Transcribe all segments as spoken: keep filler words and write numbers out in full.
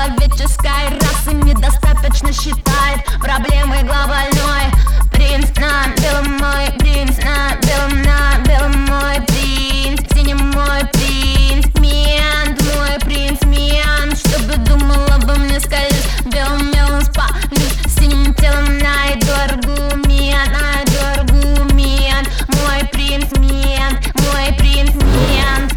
человеческой расы недостаточно считает проблемой глобальной. Принц на белом, мой принц на белом, на белом, мой принц, синим мой принц, мент, мой принц, мент, чтобы думал обо мне скользь, белым мелом спалюсь, синим телом найду аргумент, найду аргумент, мой принц, мент, мой принц, мент.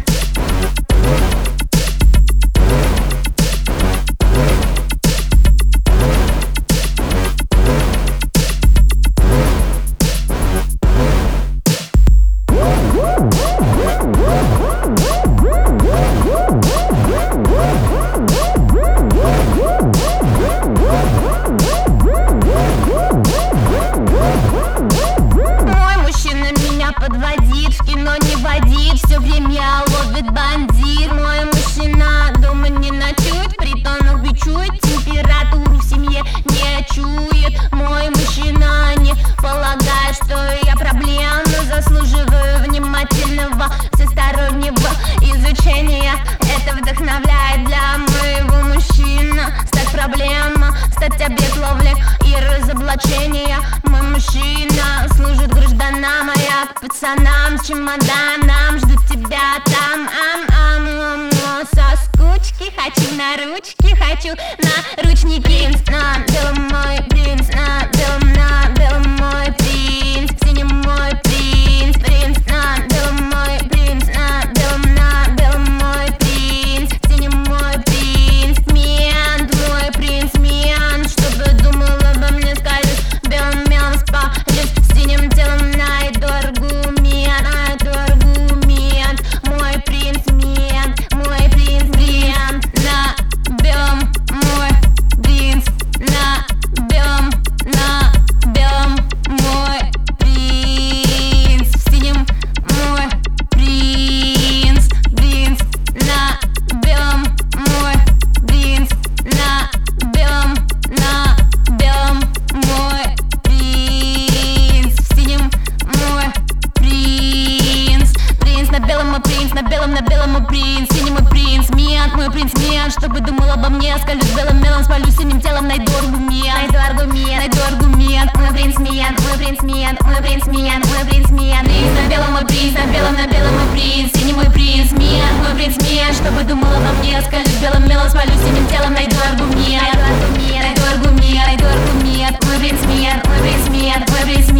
Подводит, в кино не водит, все время ловит бандит. Мой мужчина дома не ночует, при тонах бичует, температуру в семье не чует. Мой мужчина не полагает, что я проблемно, заслуживаю внимательного всестороннего изучения. Это вдохновляет для моего мужчины стать проблема, стать объект ловли и разоблачения. Мой мужчина служит гражданам, а я к пацанам с чемоданом жду тебя там. Ам-ам, ам-ам, со скучки хочу на ручки, хочу на ручники. Принц на белом, мой принц на белом, на белом, мой принц, синим мой принц, принц на белом, мой принц на белом, на белом, мой принц, синим мой принц, мент, мой принц, мент, чтобы думал обо мне скажешь, белым мелом спалюсь, синим телом найду аргумент, найду аргумент, мой принц, мент, мой принц, мент, на белом, мой принц, на белом, на белом, мой принц, синим мой принц, принц на белом, мой принц, на белом, на белом, мой принц, синим мой принц, принц на белом, мой принц, на белом, на белом, мой принц, синий мой принц, мент, мой принц, мент, чтобы думал обо мне, скалюсь белым мелом, спалюсь синим телом, найду аргумент, найду аргумент, найду аргумент, мой принц, мент, мой принц, мент, мой принц, мент, мой принц, мент, принц на белом, мой принц, на белом, на белом, мой принц, синий мой принц, мент, мой принц, мент, чтобы думал обо мне, скалюсь белым мелом, спалюсь синим телом, найду аргумент, найду аргумент, найду аргумент, найду аргумент, мой принц, мент, мой принц, мент, мой принц.